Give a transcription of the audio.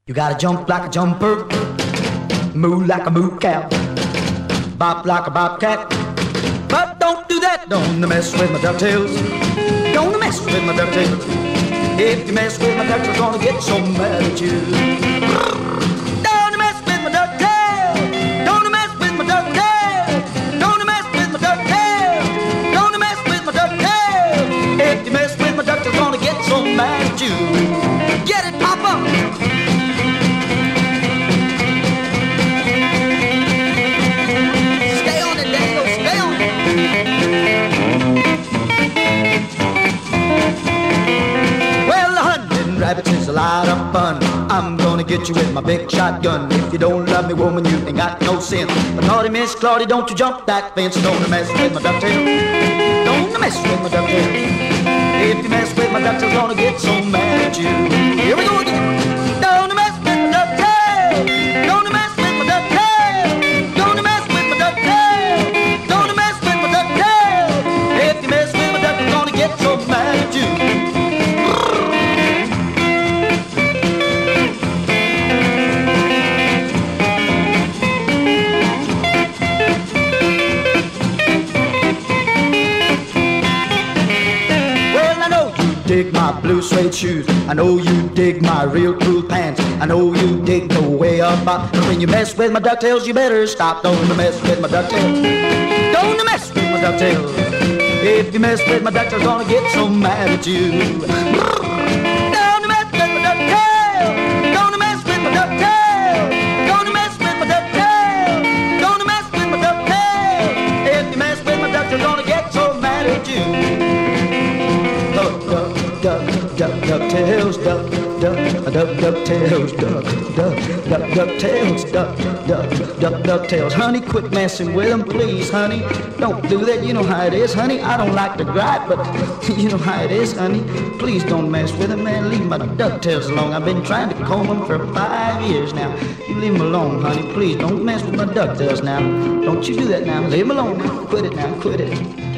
You gotta jump like a jumper, move like a moo cow, bop like a bobcat. But don't do that, don't mess with my ducktails. Don't mess with my ducktails. If you mess with my ducktails, gonna get so mad at you. Don't mess with my ducktails. Don't mess with my ducktails. Don't mess with my ducktails. Don't mess with my ducktails. If you mess with my ducktails, gonna get so mad at you. Get it, Papa? Rabbits is a lot of fun. I'm gonna get you with my big shotgun. If you don't love me, woman, you ain't got no sense. But naughty Miss Claudia, don't you jump that fence. Don't mess with my ducktail. Don't mess with my ducktail. If you mess with my ducktail, gonna get so mad at you. Here we go again. Don't mess with my ducktail. Don't mess with my ducktail. Don't mess with my ducktail. Don't mess with my ducktail. If you mess with my ducktail, gonna get so mad at you. Dig my blue suede shoes. I know you dig my real cool pants. I know you dig the way up. But when you mess with my ducktails, you better stop. Don't mess with my ducktails. Don't mess with my ducktails. If you mess with my ducktails, gonna get so mad at you. Don't mess with my ducktails. Don't mess with my ducktails. Don't mess with my ducktails. Don't mess with my ducktails. If you mess with my ducktails, gonna get so mad at you. DuckTales, DuckTales, DuckTales. Honey, quit messing with them, please, honey. Don't do that, you know how it is, honey. I don't like to gripe, but you know how it is, honey. Please don't mess with them, man. Leave my DuckTales alone. I've been trying to comb them for 5 years now. You leave them alone, honey. Please don't mess with my DuckTales now. Don't you do that now. Leave them alone now. Quit it now, quit it.